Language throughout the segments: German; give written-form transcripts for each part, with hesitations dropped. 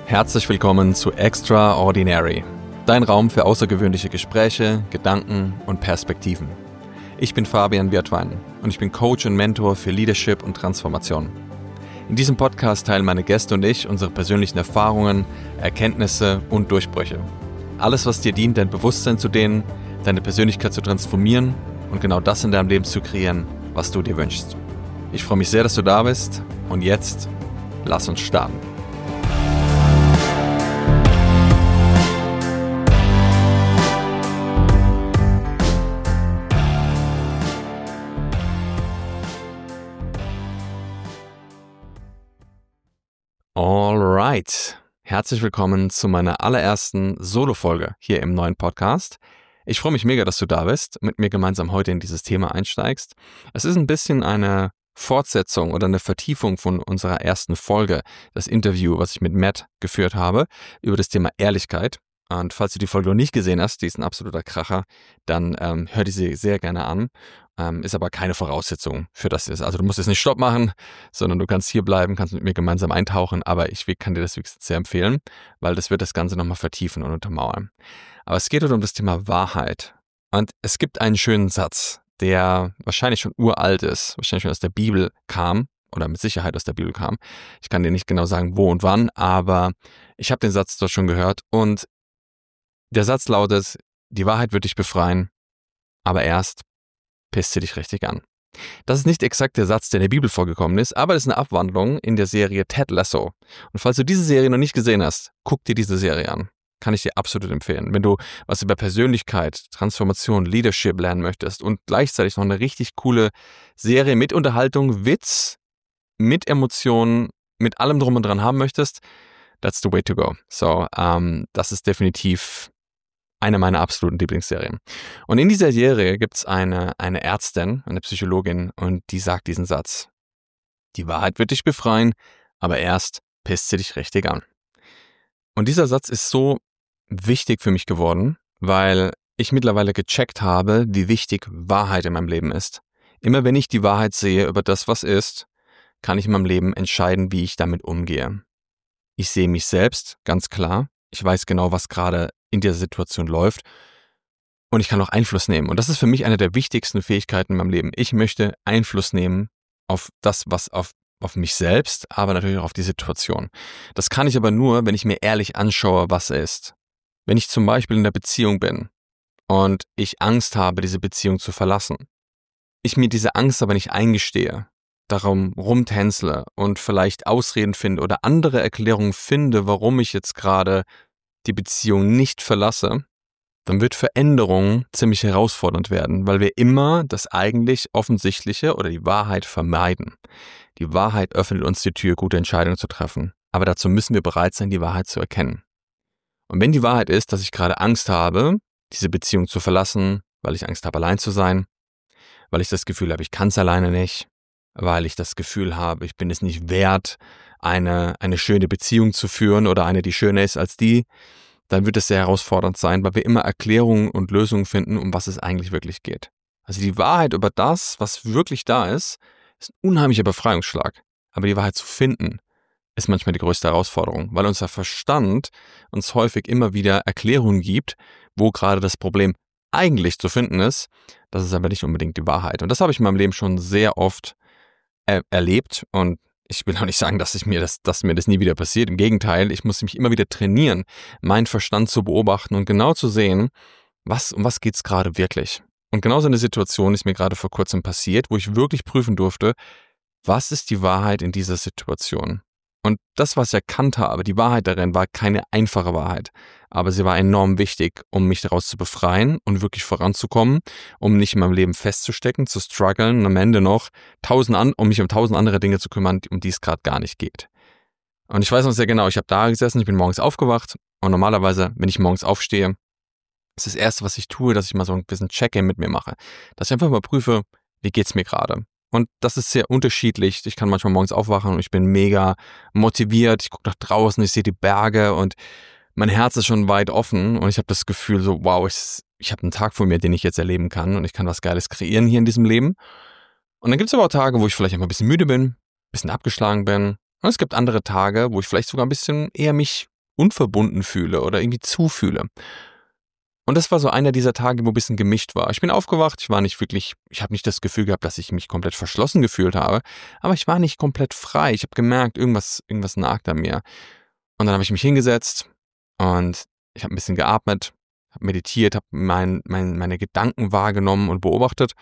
Herzlich willkommen zu Extraordinary, dein Raum für außergewöhnliche Gespräche, Gedanken und Perspektiven. Ich bin Fabian Biertwein und ich bin Coach und Mentor für Leadership und Transformation. In diesem Podcast teilen meine Gäste und ich unsere persönlichen Erfahrungen, Erkenntnisse und Durchbrüche. Alles, was dir dient, dein Bewusstsein zu dehnen, deine Persönlichkeit zu transformieren und genau das in deinem Leben zu kreieren, was du dir wünschst. Ich freue mich sehr, dass du da bist und jetzt lass uns starten. Alright, herzlich willkommen zu meiner allerersten Solo-Folge hier im neuen Podcast. Ich freue mich mega, dass du da bist, mit mir gemeinsam heute in dieses Thema einsteigst. Es ist ein bisschen eine Fortsetzung oder eine Vertiefung von unserer ersten Folge, das Interview, was ich mit Matt geführt habe, über das Thema Ehrlichkeit. Und falls du die Folge noch nicht gesehen hast, die ist ein absoluter Kracher, dann hör die sehr gerne an. Ist aber keine Voraussetzung für das. Also du musst jetzt nicht Stopp machen, sondern du kannst hier bleiben, kannst mit mir gemeinsam eintauchen. Aber ich kann dir das wirklich sehr empfehlen, weil das wird das Ganze nochmal vertiefen und untermauern. Aber es geht heute um das Thema Wahrheit. Und es gibt einen schönen Satz, der wahrscheinlich schon uralt ist, wahrscheinlich schon aus der Bibel kam oder mit Sicherheit aus der Bibel kam. Ich kann dir nicht genau sagen, wo und wann, aber ich habe den Satz dort schon gehört. Und der Satz lautet, die Wahrheit wird dich befreien, aber erst pisst sie dich richtig an. Das ist nicht exakt der Satz, der in der Bibel vorgekommen ist, aber das ist eine Abwandlung in der Serie Ted Lasso. Und falls du diese Serie noch nicht gesehen hast, guck dir diese Serie an. Kann ich dir absolut empfehlen. Wenn du was über Persönlichkeit, Transformation, Leadership lernen möchtest und gleichzeitig noch eine richtig coole Serie mit Unterhaltung, Witz, mit Emotionen, mit allem drum und dran haben möchtest, that's the way to go. So, das ist definitiv eine meiner absoluten Lieblingsserien. Und in dieser Serie gibt es eine Ärztin, eine Psychologin, und die sagt diesen Satz. Die Wahrheit wird dich befreien, aber erst pisst sie dich richtig an. Und dieser Satz ist so wichtig für mich geworden, weil ich mittlerweile gecheckt habe, wie wichtig Wahrheit in meinem Leben ist. Immer wenn ich die Wahrheit sehe über das, was ist, kann ich in meinem Leben entscheiden, wie ich damit umgehe. Ich sehe mich selbst, ganz klar. Ich weiß genau, was gerade in dieser Situation läuft und ich kann auch Einfluss nehmen. Und das ist für mich eine der wichtigsten Fähigkeiten in meinem Leben. Ich möchte Einfluss nehmen auf das, was auf mich selbst, aber natürlich auch auf die Situation. Das kann ich aber nur, wenn ich mir ehrlich anschaue, was ist. Wenn ich zum Beispiel in einer Beziehung bin und ich Angst habe, diese Beziehung zu verlassen, ich mir diese Angst aber nicht eingestehe, darum rumtänzle und vielleicht Ausreden finde oder andere Erklärungen finde, warum ich jetzt gerade die Beziehung nicht verlasse, dann wird Veränderung ziemlich herausfordernd werden, weil wir immer das eigentlich Offensichtliche oder die Wahrheit vermeiden. Die Wahrheit öffnet uns die Tür, gute Entscheidungen zu treffen. Aber dazu müssen wir bereit sein, die Wahrheit zu erkennen. Und wenn die Wahrheit ist, dass ich gerade Angst habe, diese Beziehung zu verlassen, weil ich Angst habe, allein zu sein, weil ich das Gefühl habe, ich kann es alleine nicht, weil ich das Gefühl habe, ich bin es nicht wert, eine schöne Beziehung zu führen oder eine, die schöner ist als die, dann wird es sehr herausfordernd sein, weil wir immer Erklärungen und Lösungen finden, um was es eigentlich wirklich geht. Also die Wahrheit über das, was wirklich da ist ein unheimlicher Befreiungsschlag. Aber die Wahrheit zu finden, ist manchmal die größte Herausforderung, weil unser Verstand uns häufig immer wieder Erklärungen gibt, wo gerade das Problem eigentlich zu finden ist. Das ist aber nicht unbedingt die Wahrheit. Und das habe ich in meinem Leben schon sehr oft erlebt und ich will auch nicht sagen, dass mir das nie wieder passiert. Im Gegenteil, ich muss mich immer wieder trainieren, meinen Verstand zu beobachten und genau zu sehen, um was geht's gerade wirklich. Und genau so eine Situation ist mir gerade vor kurzem passiert, wo ich wirklich prüfen durfte, was ist die Wahrheit in dieser Situation. Und das, was ich erkannt habe, die Wahrheit darin, war keine einfache Wahrheit. Aber sie war enorm wichtig, um mich daraus zu befreien und wirklich voranzukommen, um nicht in meinem Leben festzustecken, zu strugglen und am Ende noch um mich um 1000 andere Dinge zu kümmern, um die es gerade gar nicht geht. Und ich weiß noch sehr genau, ich habe da gesessen, ich bin morgens aufgewacht und normalerweise, wenn ich morgens aufstehe, ist das Erste, was ich tue, dass ich mal so ein bisschen Check-in mit mir mache. Dass ich einfach mal prüfe, wie geht's mir gerade. Und das ist sehr unterschiedlich. Ich kann manchmal morgens aufwachen und ich bin mega motiviert. Ich gucke nach draußen, ich sehe die Berge und mein Herz ist schon weit offen. Und ich habe das Gefühl so, wow, ich habe einen Tag vor mir, den ich jetzt erleben kann. Und ich kann was Geiles kreieren hier in diesem Leben. Und dann gibt es aber auch Tage, wo ich vielleicht einfach ein bisschen müde bin, ein bisschen abgeschlagen bin. Und es gibt andere Tage, wo ich vielleicht sogar ein bisschen eher mich unverbunden fühle oder irgendwie zufühle. Und das war so einer dieser Tage, wo ein bisschen gemischt war. Ich bin aufgewacht, ich habe nicht das Gefühl gehabt, dass ich mich komplett verschlossen gefühlt habe, aber ich war nicht komplett frei. Ich habe gemerkt, irgendwas nagt an mir. Und dann habe ich mich hingesetzt und ich habe ein bisschen geatmet, habe meditiert, habe meine Gedanken wahrgenommen und beobachtet.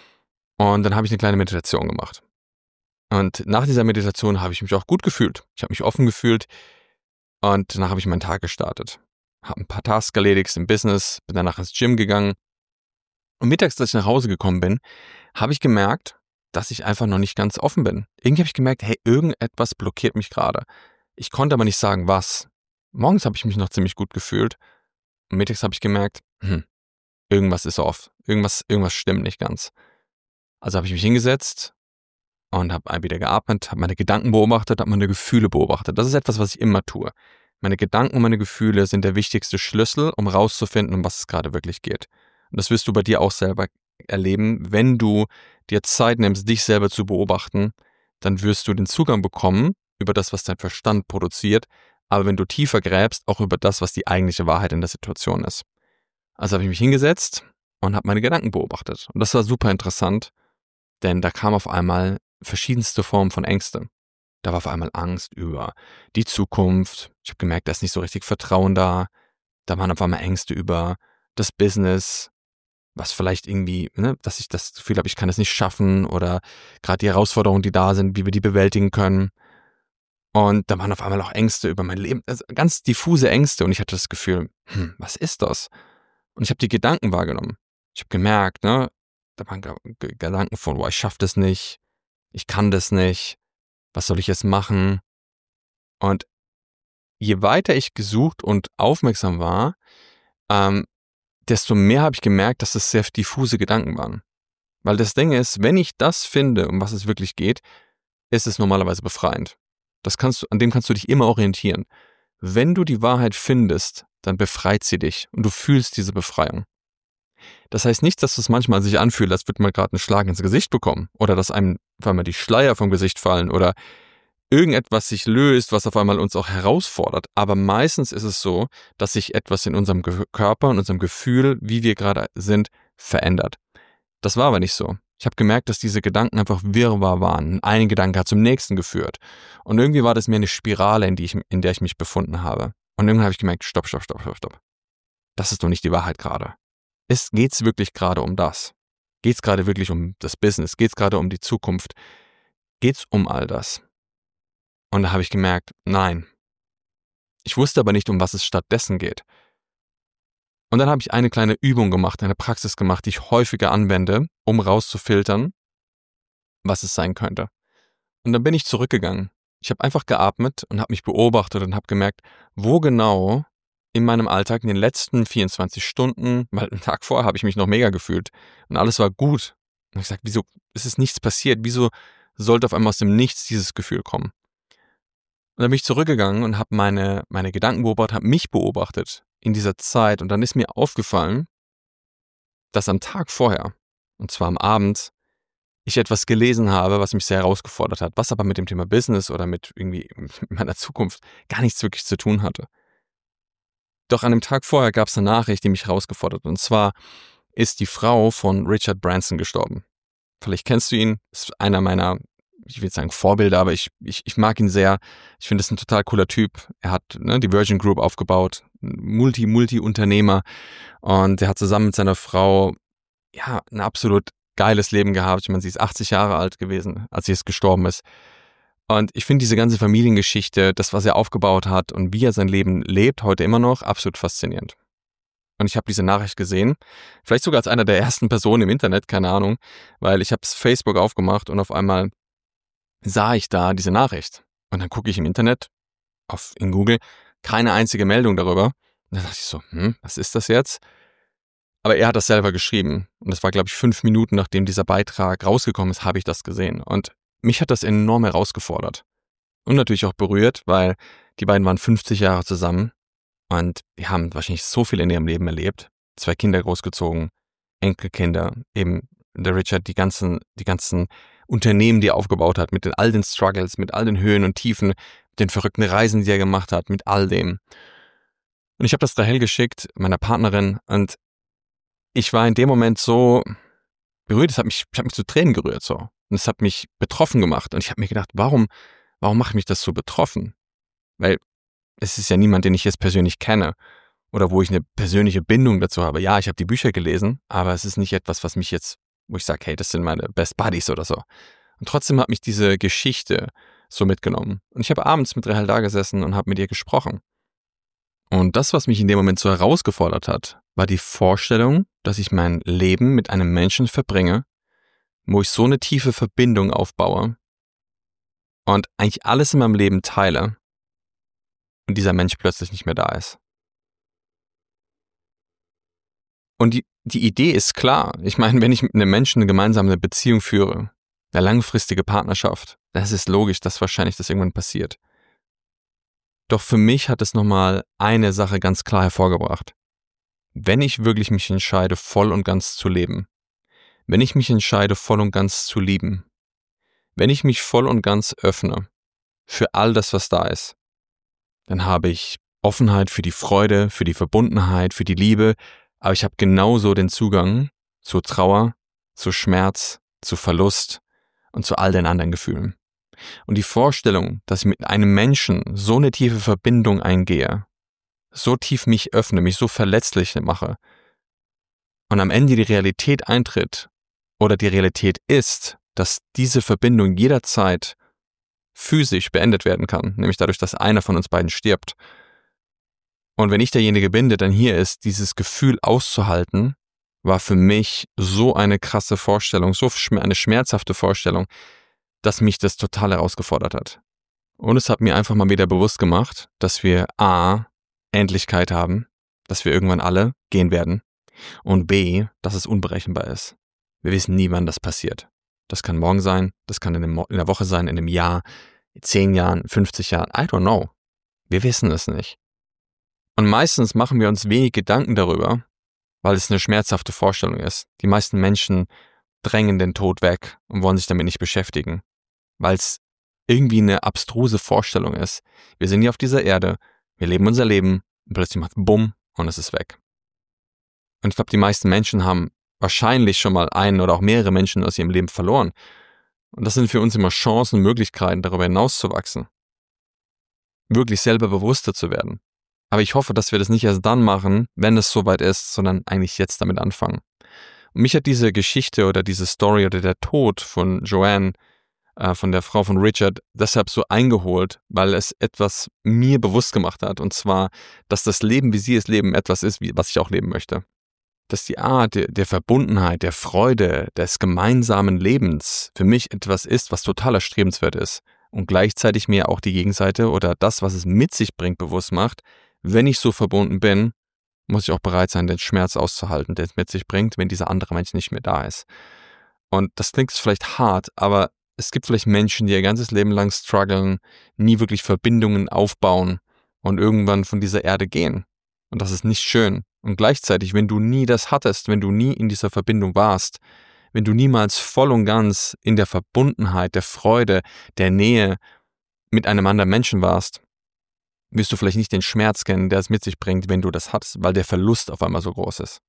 Und dann habe ich eine kleine Meditation gemacht. Und nach dieser Meditation habe ich mich auch gut gefühlt. Ich habe mich offen gefühlt und danach habe ich meinen Tag gestartet. Habe ein paar Tasks erledigt im Business, bin danach ins Gym gegangen. Und mittags, als ich nach Hause gekommen bin, habe ich gemerkt, dass ich einfach noch nicht ganz offen bin. Irgendwie habe ich gemerkt, hey, irgendetwas blockiert mich gerade. Ich konnte aber nicht sagen, was. Morgens habe ich mich noch ziemlich gut gefühlt. Und mittags habe ich gemerkt, irgendwas ist off. Irgendwas stimmt nicht ganz. Also habe ich mich hingesetzt und habe wieder geatmet, habe meine Gedanken beobachtet, habe meine Gefühle beobachtet. Das ist etwas, was ich immer tue. Meine Gedanken und meine Gefühle sind der wichtigste Schlüssel, um rauszufinden, um was es gerade wirklich geht. Und das wirst du bei dir auch selber erleben. Wenn du dir Zeit nimmst, dich selber zu beobachten, dann wirst du den Zugang bekommen über das, was dein Verstand produziert, aber wenn du tiefer gräbst, auch über das, was die eigentliche Wahrheit in der Situation ist. Also habe ich mich hingesetzt und habe meine Gedanken beobachtet. Und das war super interessant, denn da kam auf einmal verschiedenste Formen von Ängste. Da war auf einmal Angst über die Zukunft. Ich habe gemerkt, da ist nicht so richtig Vertrauen da. Da waren auf einmal Ängste über das Business, was vielleicht irgendwie, dass ich das Gefühl habe, ich kann es nicht schaffen oder gerade die Herausforderungen, die da sind, wie wir die bewältigen können. Und da waren auf einmal auch Ängste über mein Leben, also ganz diffuse Ängste und ich hatte das Gefühl, was ist das? Und ich habe die Gedanken wahrgenommen. Ich habe gemerkt, da waren Gedanken von, ich schaffe das nicht, ich kann das nicht, was soll ich jetzt machen? Und je weiter ich gesucht und aufmerksam war, desto mehr habe ich gemerkt, dass es sehr diffuse Gedanken waren. Weil das Ding ist, wenn ich das finde, um was es wirklich geht, ist es normalerweise befreiend. An dem kannst du dich immer orientieren. Wenn du die Wahrheit findest, dann befreit sie dich und du fühlst diese Befreiung. Das heißt nicht, dass es manchmal sich anfühlt, als würde man gerade einen Schlag ins Gesicht bekommen oder dass einem auf einmal die Schleier vom Gesicht fallen oder irgendetwas sich löst, was auf einmal uns auch herausfordert. Aber meistens ist es so, dass sich etwas in unserem Körper und unserem Gefühl, wie wir gerade sind, verändert. Das war aber nicht so. Ich habe gemerkt, dass diese Gedanken einfach Wirrwarr waren. Ein Gedanke hat zum nächsten geführt. Und irgendwie war das mir eine Spirale, in der ich mich befunden habe. Und irgendwann habe ich gemerkt, stopp. Das ist doch nicht die Wahrheit gerade. Geht's wirklich gerade um das? Geht's gerade wirklich um das Business? Geht's gerade um die Zukunft? Geht's um all das? Und da habe ich gemerkt, nein. Ich wusste aber nicht, um was es stattdessen geht. Und dann habe ich eine kleine Übung gemacht, eine Praxis gemacht, die ich häufiger anwende, um rauszufiltern, was es sein könnte. Und dann bin ich zurückgegangen. Ich habe einfach geatmet und habe mich beobachtet und habe gemerkt, wo genau in meinem Alltag in den letzten 24 Stunden, weil einen Tag vorher habe ich mich noch mega gefühlt und alles war gut. Und ich sage, wieso ist es nichts passiert? Wieso sollte auf einmal aus dem Nichts dieses Gefühl kommen? Und dann bin ich zurückgegangen und habe meine Gedanken beobachtet, habe mich beobachtet in dieser Zeit. Und dann ist mir aufgefallen, dass am Tag vorher, und zwar am Abend, ich etwas gelesen habe, was mich sehr herausgefordert hat, was aber mit dem Thema Business oder mit irgendwie meiner Zukunft gar nichts wirklich zu tun hatte. Doch an dem Tag vorher gab es eine Nachricht, die mich herausgefordert hat. Und zwar ist die Frau von Richard Branson gestorben. Vielleicht kennst du ihn, ist einer meiner, ich will nicht sagen Vorbilder, aber ich mag ihn sehr. Ich finde, das ist ein total cooler Typ. Er hat die Virgin Group aufgebaut, Multi-Unternehmer und er hat zusammen mit seiner Frau ein absolut geiles Leben gehabt. Ich meine, sie ist 80 Jahre alt gewesen, als sie gestorben ist. Und ich finde diese ganze Familiengeschichte, das, was er aufgebaut hat und wie er sein Leben lebt, heute immer noch, absolut faszinierend. Und ich habe diese Nachricht gesehen, vielleicht sogar als einer der ersten Personen im Internet, keine Ahnung, weil ich habe Facebook aufgemacht und auf einmal sah ich da diese Nachricht. Und dann gucke ich im Internet, in Google, keine einzige Meldung darüber. Und dann dachte ich so, was ist das jetzt? Aber er hat das selber geschrieben. Und das war, glaube ich, 5 Minuten, nachdem dieser Beitrag rausgekommen ist, habe ich das gesehen. Und mich hat das enorm herausgefordert. Und natürlich auch berührt, weil die beiden waren 50 Jahre zusammen. Und die haben wahrscheinlich so viel in ihrem Leben erlebt. 2 Kinder großgezogen, Enkelkinder, eben der Richard, die ganzen Unternehmen, die er aufgebaut hat, mit all den Struggles, mit all den Höhen und Tiefen, mit den verrückten Reisen, die er gemacht hat, mit all dem. Und ich habe das Rahel geschickt, meiner Partnerin, und ich war in dem Moment so berührt, ich habe mich zu Tränen gerührt so. Und es hat mich betroffen gemacht. Und ich habe mir gedacht, warum macht mich das so betroffen? Weil es ist ja niemand, den ich jetzt persönlich kenne oder wo ich eine persönliche Bindung dazu habe. Ja, ich habe die Bücher gelesen, aber es ist nicht etwas, was mich jetzt, wo ich sage, hey, das sind meine Best Buddies oder so. Und trotzdem hat mich diese Geschichte so mitgenommen. Und ich habe abends mit Rahel da gesessen und habe mit ihr gesprochen. Und das, was mich in dem Moment so herausgefordert hat, war die Vorstellung, dass ich mein Leben mit einem Menschen verbringe, wo ich so eine tiefe Verbindung aufbaue und eigentlich alles in meinem Leben teile und dieser Mensch plötzlich nicht mehr da ist. Und die Idee ist klar. Ich meine, wenn ich mit einem Menschen eine gemeinsame Beziehung führe, eine langfristige Partnerschaft, dann ist es logisch, dass wahrscheinlich das irgendwann passiert. Doch für mich hat es nochmal eine Sache ganz klar hervorgebracht. Wenn ich wirklich mich entscheide, voll und ganz zu leben, wenn ich mich entscheide, voll und ganz zu lieben, wenn ich mich voll und ganz öffne für all das, was da ist, dann habe ich Offenheit für die Freude, für die Verbundenheit, für die Liebe, aber ich habe genauso den Zugang zu Trauer, zu Schmerz, zu Verlust und zu all den anderen Gefühlen. Und die Vorstellung, dass ich mit einem Menschen so eine tiefe Verbindung eingehe, so tief mich öffne, mich so verletzlich mache und am Ende die Realität eintritt oder die Realität ist, dass diese Verbindung jederzeit physisch beendet werden kann, nämlich dadurch, dass einer von uns beiden stirbt. Und wenn ich derjenige bin, der dann hier ist, dieses Gefühl auszuhalten, war für mich so eine krasse Vorstellung, so eine schmerzhafte Vorstellung, dass mich das total herausgefordert hat. Und es hat mir einfach mal wieder bewusst gemacht, dass wir A, Endlichkeit haben, dass wir irgendwann alle gehen werden, und B, dass es unberechenbar ist. Wir wissen nie, wann das passiert. Das kann morgen sein, das kann in der Woche sein, in einem Jahr, 10 Jahren, 50 Jahren, I don't know. Wir wissen es nicht. Und meistens machen wir uns wenig Gedanken darüber, weil es eine schmerzhafte Vorstellung ist. Die meisten Menschen drängen den Tod weg und wollen sich damit nicht beschäftigen, weil es irgendwie eine abstruse Vorstellung ist. Wir sind hier auf dieser Erde, wir leben unser Leben und plötzlich macht Bumm und es ist weg. Und ich glaube, die meisten Menschen haben wahrscheinlich schon mal einen oder auch mehrere Menschen aus ihrem Leben verloren. Und das sind für uns immer Chancen und Möglichkeiten, darüber hinauszuwachsen. Wirklich selber bewusster zu werden. Aber ich hoffe, dass wir das nicht erst dann machen, wenn es soweit ist, sondern eigentlich jetzt damit anfangen. Und mich hat diese Geschichte oder diese Story oder der Tod von Joanne, von der Frau von Richard, deshalb so eingeholt, weil es etwas mir bewusst gemacht hat. Und zwar, dass das Leben, wie sie es leben, etwas ist, was ich auch leben möchte. Dass die Art der Verbundenheit, der Freude, des gemeinsamen Lebens für mich etwas ist, was total erstrebenswert ist. Und gleichzeitig mir auch die Gegenseite oder das, was es mit sich bringt, bewusst macht. Wenn ich so verbunden bin, muss ich auch bereit sein, den Schmerz auszuhalten, den es mit sich bringt, wenn dieser andere Mensch nicht mehr da ist. Und das klingt vielleicht hart, aber es gibt vielleicht Menschen, die ihr ganzes Leben lang strugglen, nie wirklich Verbindungen aufbauen und irgendwann von dieser Erde gehen. Und das ist nicht schön. Und gleichzeitig, wenn du nie das hattest, wenn du nie in dieser Verbindung warst, wenn du niemals voll und ganz in der Verbundenheit, der Freude, der Nähe mit einem anderen Menschen warst, wirst du vielleicht nicht den Schmerz kennen, der es mit sich bringt, wenn du das hattest, weil der Verlust auf einmal so groß ist.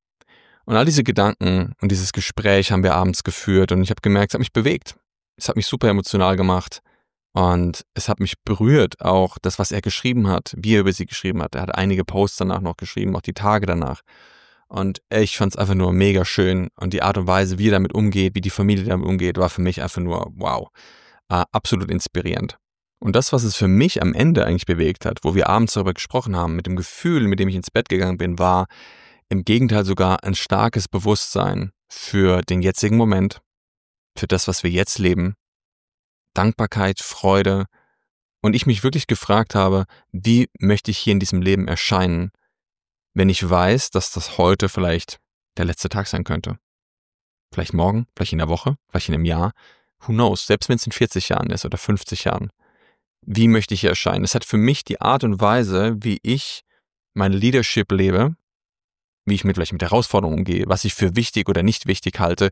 Und all diese Gedanken und dieses Gespräch haben wir abends geführt und ich habe gemerkt, es hat mich bewegt. Es hat mich super emotional gemacht und es hat mich berührt, auch das, was er geschrieben hat, wie er über sie geschrieben hat. Er hat einige Posts danach noch geschrieben, auch die Tage danach. Und ich fand es einfach nur mega schön und die Art und Weise, wie er damit umgeht, wie die Familie damit umgeht, war für mich einfach nur wow, absolut inspirierend. Und das, was es für mich am Ende eigentlich bewegt hat, wo wir abends darüber gesprochen haben, mit dem Gefühl, mit dem ich ins Bett gegangen bin, war im Gegenteil sogar ein starkes Bewusstsein für den jetzigen Moment, für das, was wir jetzt leben, Dankbarkeit, Freude und ich mich wirklich gefragt habe, wie möchte ich hier in diesem Leben erscheinen, wenn ich weiß, dass das heute vielleicht der letzte Tag sein könnte. Vielleicht morgen, vielleicht in der Woche, vielleicht in einem Jahr, who knows, selbst wenn es in 40 Jahren ist oder 50 Jahren. Wie möchte ich hier erscheinen? Es hat für mich die Art und Weise, wie ich mein Leadership lebe, wie ich vielleicht mit Herausforderungen umgehe, was ich für wichtig oder nicht wichtig halte,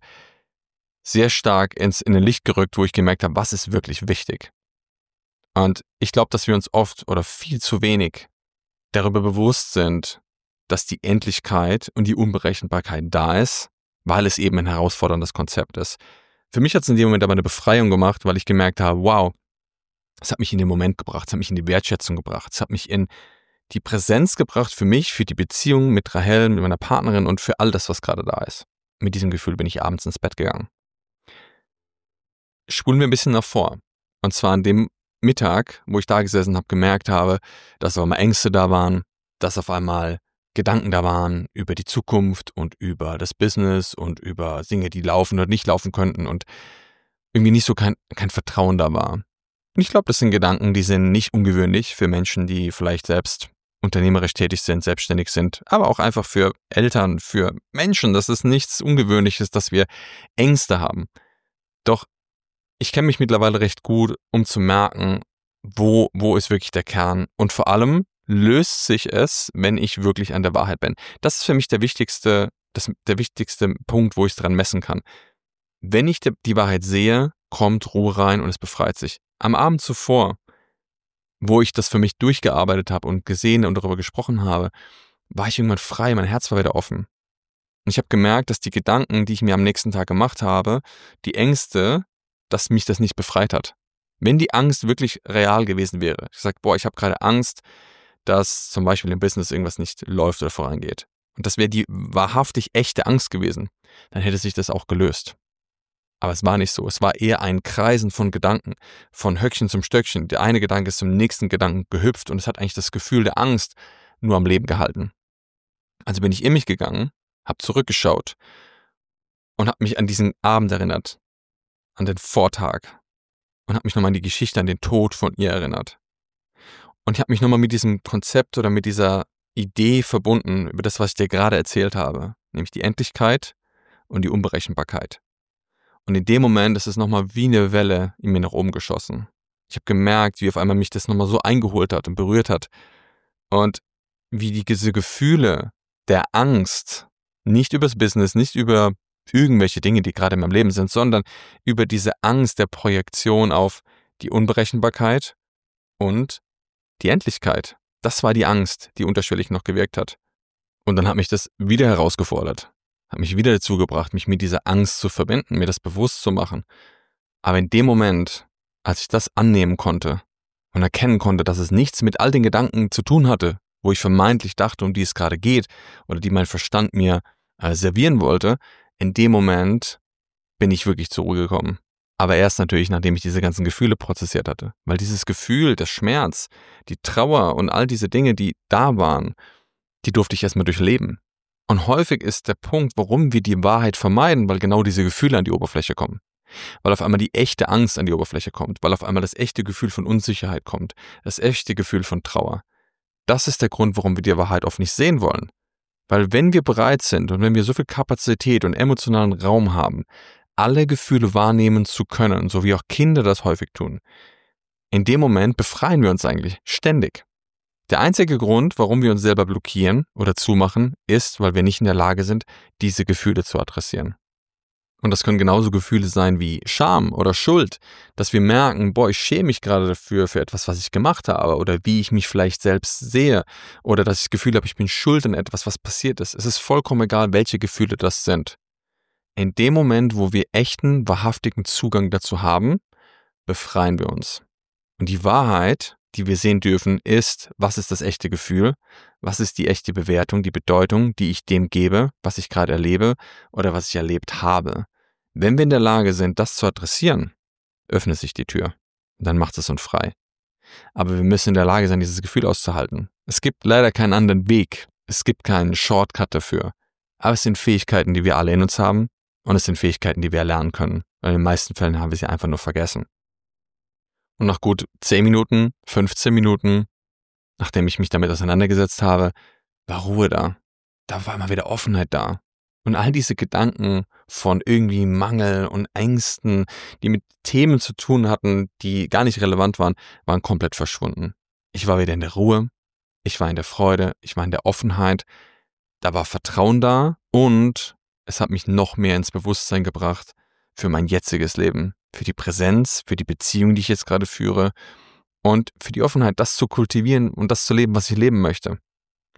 sehr stark in ein Licht gerückt, wo ich gemerkt habe, was ist wirklich wichtig. Und ich glaube, dass wir uns oft oder viel zu wenig darüber bewusst sind, dass die Endlichkeit und die Unberechenbarkeit da ist, weil es eben ein herausforderndes Konzept ist. Für mich hat es in dem Moment aber eine Befreiung gemacht, weil ich gemerkt habe, wow, es hat mich in den Moment gebracht, es hat mich in die Wertschätzung gebracht, es hat mich in die Präsenz gebracht für mich, für die Beziehung mit Rahel, mit meiner Partnerin und für all das, was gerade da ist. Mit diesem Gefühl bin ich abends ins Bett gegangen. Spulen wir ein bisschen nach vor. Und zwar an dem Mittag, wo ich da gesessen habe, gemerkt habe, dass auf einmal Ängste da waren, dass auf einmal Gedanken da waren über die Zukunft und über das Business und über Dinge, die laufen oder nicht laufen könnten und irgendwie nicht so kein Vertrauen da war. Und ich glaube, das sind Gedanken, die sind nicht ungewöhnlich für Menschen, die vielleicht selbst unternehmerisch tätig sind, selbstständig sind, aber auch einfach für Eltern, für Menschen. Das ist nichts Ungewöhnliches, dass wir Ängste haben. Doch ich kenne mich mittlerweile recht gut, um zu merken, wo ist wirklich der Kern. Und vor allem löst sich es, wenn ich wirklich an der Wahrheit bin. Das ist für mich der wichtigste Punkt, wo ich es dran messen kann. Wenn ich die Wahrheit sehe, kommt Ruhe rein und es befreit sich. Am Abend zuvor, wo ich das für mich durchgearbeitet habe und gesehen und darüber gesprochen habe, war ich irgendwann frei, mein Herz war wieder offen. Und ich habe gemerkt, dass die Gedanken, die ich mir am nächsten Tag gemacht habe, die Ängste, dass mich das nicht befreit hat. Wenn die Angst wirklich real gewesen wäre, ich sage, ich habe gerade Angst, dass zum Beispiel im Business irgendwas nicht läuft oder vorangeht. Und das wäre die wahrhaftig echte Angst gewesen, dann hätte sich das auch gelöst. Aber es war nicht so. Es war eher ein Kreisen von Gedanken, von Höckchen zum Stöckchen. Der eine Gedanke ist zum nächsten Gedanken gehüpft und es hat eigentlich das Gefühl der Angst nur am Leben gehalten. Also bin ich in mich gegangen, habe zurückgeschaut und habe mich an diesen Abend erinnert, an den Vortag und habe mich nochmal an die Geschichte, an den Tod von ihr erinnert. Und ich habe mich nochmal mit diesem Konzept oder mit dieser Idee verbunden, über das, was ich dir gerade erzählt habe, nämlich die Endlichkeit und die Unberechenbarkeit. Und in dem Moment ist es nochmal wie eine Welle in mir nach oben geschossen. Ich habe gemerkt, wie auf einmal mich das nochmal so eingeholt hat und berührt hat. Und wie diese Gefühle der Angst, nicht übers Business, nicht über irgendwelche Dinge, die gerade in meinem Leben sind, sondern über diese Angst der Projektion auf die Unberechenbarkeit und die Endlichkeit. Das war die Angst, die unterschwellig noch gewirkt hat. Und dann hat mich das wieder herausgefordert. Hat mich wieder dazu gebracht, mich mit dieser Angst zu verbinden, mir das bewusst zu machen. Aber in dem Moment, als ich das annehmen konnte und erkennen konnte, dass es nichts mit all den Gedanken zu tun hatte, wo ich vermeintlich dachte, um die es gerade geht oder die mein Verstand mir servieren wollte, in dem Moment bin ich wirklich zur Ruhe gekommen. Aber erst natürlich, nachdem ich diese ganzen Gefühle prozessiert hatte. Weil dieses Gefühl, der Schmerz, die Trauer und all diese Dinge, die da waren, die durfte ich erstmal durchleben. Und häufig ist der Punkt, warum wir die Wahrheit vermeiden, weil genau diese Gefühle an die Oberfläche kommen. Weil auf einmal die echte Angst an die Oberfläche kommt, weil auf einmal das echte Gefühl von Unsicherheit kommt, das echte Gefühl von Trauer. Das ist der Grund, warum wir die Wahrheit oft nicht sehen wollen. Weil wenn wir bereit sind und wenn wir so viel Kapazität und emotionalen Raum haben, alle Gefühle wahrnehmen zu können, so wie auch Kinder das häufig tun, in dem Moment befreien wir uns eigentlich ständig. Der einzige Grund, warum wir uns selber blockieren oder zumachen, ist, weil wir nicht in der Lage sind, diese Gefühle zu adressieren. Und das können genauso Gefühle sein wie Scham oder Schuld, dass wir merken, ich schäme mich gerade dafür, für etwas, was ich gemacht habe oder wie ich mich vielleicht selbst sehe oder dass ich das Gefühl habe, ich bin schuld an etwas, was passiert ist. Es ist vollkommen egal, welche Gefühle das sind. In dem Moment, wo wir echten, wahrhaftigen Zugang dazu haben, befreien wir uns. Und die Wahrheit, die wir sehen dürfen, ist, was ist das echte Gefühl, was ist die echte Bewertung, die Bedeutung, die ich dem gebe, was ich gerade erlebe oder was ich erlebt habe. Wenn wir in der Lage sind, das zu adressieren, öffnet sich die Tür. Und dann macht es uns frei. Aber wir müssen in der Lage sein, dieses Gefühl auszuhalten. Es gibt leider keinen anderen Weg. Es gibt keinen Shortcut dafür. Aber es sind Fähigkeiten, die wir alle in uns haben. Und es sind Fähigkeiten, die wir erlernen können. Weil in den meisten Fällen haben wir sie einfach nur vergessen. Und nach gut 10 Minuten, 15 Minuten, nachdem ich mich damit auseinandergesetzt habe, war Ruhe da. Da war immer wieder Offenheit da. Und all diese Gedanken von irgendwie Mangel und Ängsten, die mit Themen zu tun hatten, die gar nicht relevant waren, waren komplett verschwunden. Ich war wieder in der Ruhe, ich war in der Freude, ich war in der Offenheit. Da war Vertrauen da und es hat mich noch mehr ins Bewusstsein gebracht für mein jetziges Leben, für die Präsenz, für die Beziehung, die ich jetzt gerade führe und für die Offenheit, das zu kultivieren und das zu leben, was ich leben möchte.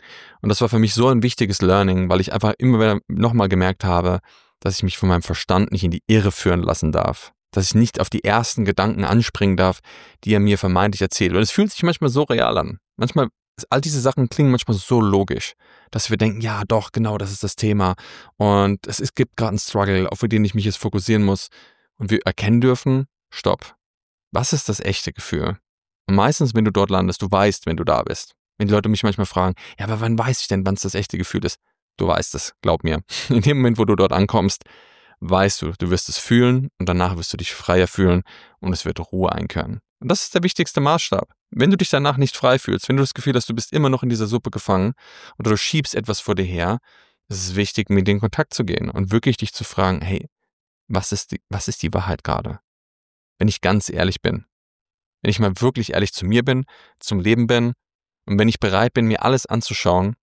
Und das war für mich so ein wichtiges Learning, weil ich einfach immer wieder nochmal gemerkt habe, dass ich mich von meinem Verstand nicht in die Irre führen lassen darf. Dass ich nicht auf die ersten Gedanken anspringen darf, die er mir vermeintlich erzählt. Und es fühlt sich manchmal so real an. Manchmal, all diese Sachen klingen manchmal so logisch, dass wir denken, ja doch, genau, das ist das Thema. Und es gibt gerade einen Struggle, auf den ich mich jetzt fokussieren muss. Und wir erkennen dürfen, stopp. Was ist das echte Gefühl? Und meistens, wenn du dort landest, du weißt, wenn du da bist. Wenn die Leute mich manchmal fragen, ja, aber wann weiß ich denn, wann es das echte Gefühl ist? Du weißt es, glaub mir. In dem Moment, wo du dort ankommst, weißt du wirst es fühlen und danach wirst du dich freier fühlen und es wird Ruhe einkehren. Und das ist der wichtigste Maßstab. Wenn du dich danach nicht frei fühlst, wenn du das Gefühl hast, du bist immer noch in dieser Suppe gefangen oder du schiebst etwas vor dir her, ist es wichtig, mit in Kontakt zu gehen und wirklich dich zu fragen, hey, was ist die Wahrheit gerade? Wenn ich ganz ehrlich bin. Wenn ich mal wirklich ehrlich zu mir bin, zum Leben bin und wenn ich bereit bin, mir alles anzuschauen,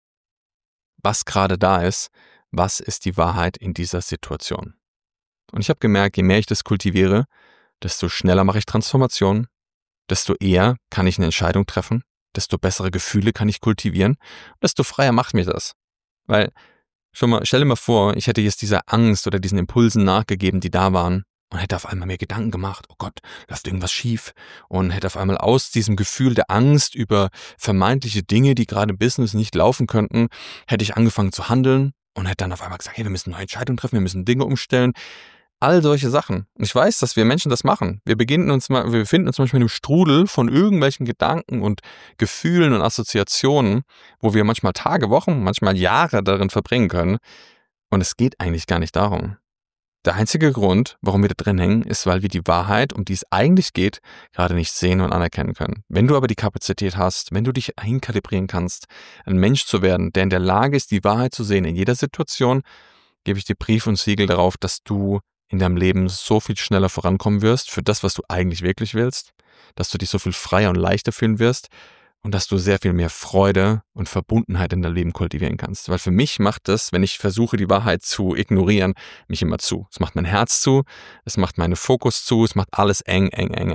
was gerade da ist, was ist die Wahrheit in dieser Situation? Und ich habe gemerkt, je mehr ich das kultiviere, desto schneller mache ich Transformation, desto eher kann ich eine Entscheidung treffen, desto bessere Gefühle kann ich kultivieren, desto freier macht mir das. Weil, schon mal, stell dir mal vor, ich hätte jetzt dieser Angst oder diesen Impulsen nachgegeben, die da waren und hätte auf einmal mir Gedanken gemacht, oh Gott, läuft irgendwas schief und hätte auf einmal aus diesem Gefühl der Angst über vermeintliche Dinge, die gerade im Business nicht laufen könnten, hätte ich angefangen zu handeln und hätte dann auf einmal gesagt, hey, wir müssen neue Entscheidungen treffen, wir müssen Dinge umstellen. All solche Sachen. Und ich weiß, dass wir Menschen das machen. Wir befinden uns manchmal in einem Strudel von irgendwelchen Gedanken und Gefühlen und Assoziationen, wo wir manchmal Tage, Wochen, manchmal Jahre darin verbringen können. Und es geht eigentlich gar nicht darum. Der einzige Grund, warum wir da drin hängen, ist, weil wir die Wahrheit, um die es eigentlich geht, gerade nicht sehen und anerkennen können. Wenn du aber die Kapazität hast, wenn du dich einkalibrieren kannst, ein Mensch zu werden, der in der Lage ist, die Wahrheit zu sehen in jeder Situation, gebe ich dir Brief und Siegel darauf, dass du in deinem Leben so viel schneller vorankommen wirst für das, was du eigentlich wirklich willst, dass du dich so viel freier und leichter fühlen wirst und dass du sehr viel mehr Freude und Verbundenheit in deinem Leben kultivieren kannst. Weil für mich macht das, wenn ich versuche, die Wahrheit zu ignorieren, mich immer zu. Es macht mein Herz zu, es macht meinen Fokus zu, es macht alles eng.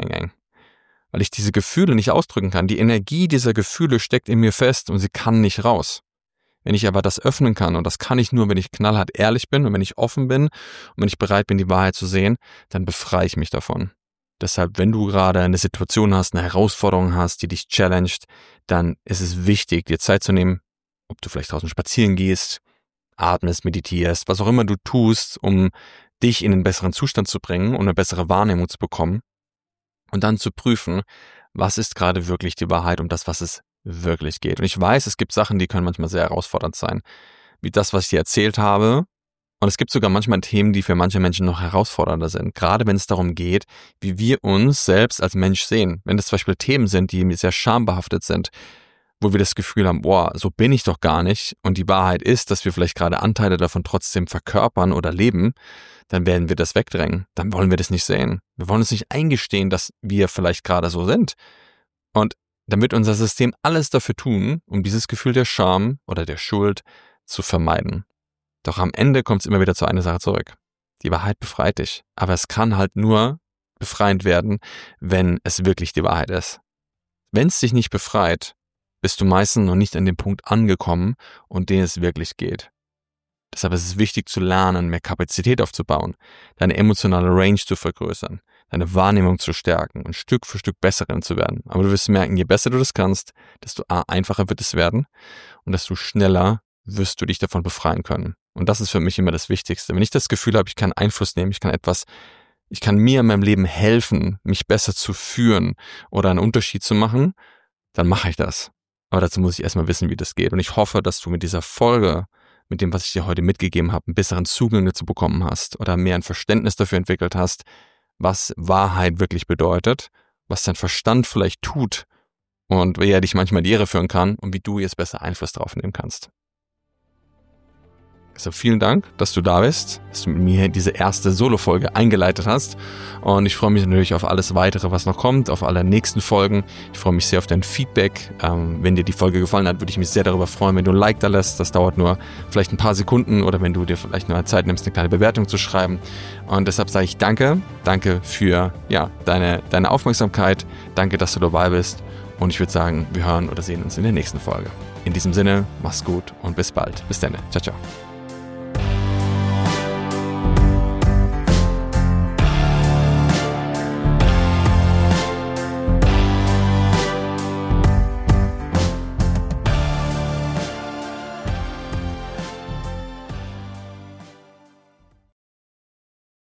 Weil ich diese Gefühle nicht ausdrücken kann. Die Energie dieser Gefühle steckt in mir fest und sie kann nicht raus. Wenn ich aber das öffnen kann, und das kann ich nur, wenn ich knallhart ehrlich bin und wenn ich offen bin und wenn ich bereit bin, die Wahrheit zu sehen, dann befreie ich mich davon. Deshalb, wenn du gerade eine Situation hast, eine Herausforderung hast, die dich challenged, dann ist es wichtig, dir Zeit zu nehmen, ob du vielleicht draußen spazieren gehst, atmest, meditierst, was auch immer du tust, um dich in einen besseren Zustand zu bringen und eine bessere Wahrnehmung zu bekommen und dann zu prüfen, was ist gerade wirklich die Wahrheit um das, was es wirklich geht. Und ich weiß, es gibt Sachen, die können manchmal sehr herausfordernd sein, wie das, was ich dir erzählt habe. Und es gibt sogar manchmal Themen, die für manche Menschen noch herausfordernder sind, gerade wenn es darum geht, wie wir uns selbst als Mensch sehen. Wenn das zum Beispiel Themen sind, die sehr schambehaftet sind, wo wir das Gefühl haben, boah, so bin ich doch gar nicht und die Wahrheit ist, dass wir vielleicht gerade Anteile davon trotzdem verkörpern oder leben, dann werden wir das wegdrängen. Dann wollen wir das nicht sehen. Wir wollen uns nicht eingestehen, dass wir vielleicht gerade so sind. Und dann wird unser System alles dafür tun, um dieses Gefühl der Scham oder der Schuld zu vermeiden. Doch am Ende kommt es immer wieder zu einer Sache zurück. Die Wahrheit befreit dich, aber es kann halt nur befreiend werden, wenn es wirklich die Wahrheit ist. Wenn es dich nicht befreit, bist du meistens noch nicht an dem Punkt angekommen, um den es wirklich geht. Deshalb ist es wichtig zu lernen, mehr Kapazität aufzubauen, deine emotionale Range zu vergrößern, deine Wahrnehmung zu stärken und Stück für Stück besser zu werden. Aber du wirst merken, je besser du das kannst, desto einfacher wird es werden und desto schneller wirst du dich davon befreien können. Und das ist für mich immer das Wichtigste. Wenn ich das Gefühl habe, ich kann Einfluss nehmen, ich kann mir in meinem Leben helfen, mich besser zu führen oder einen Unterschied zu machen, dann mache ich das. Aber dazu muss ich erstmal wissen, wie das geht. Und ich hoffe, dass du mit dieser Folge, mit dem, was ich dir heute mitgegeben habe, einen besseren Zugang dazu bekommen hast oder mehr ein Verständnis dafür entwickelt hast, was Wahrheit wirklich bedeutet, was dein Verstand vielleicht tut und wie er dich manchmal in die Irre führen kann und wie du jetzt besser Einfluss drauf nehmen kannst. Also vielen Dank, dass du da bist, dass du mit mir diese erste Solo-Folge eingeleitet hast und ich freue mich natürlich auf alles weitere, was noch kommt, auf alle nächsten Folgen. Ich freue mich sehr auf dein Feedback. Wenn dir die Folge gefallen hat, würde ich mich sehr darüber freuen, wenn du ein Like da lässt. Das dauert nur vielleicht ein paar Sekunden oder wenn du dir vielleicht nur Zeit nimmst, eine kleine Bewertung zu schreiben. Und deshalb sage ich danke für deine Aufmerksamkeit. Danke, dass du dabei bist Und ich würde sagen, wir hören oder sehen uns in der nächsten Folge. In diesem Sinne, mach's gut und bis bald. Bis dann. Ciao, ciao.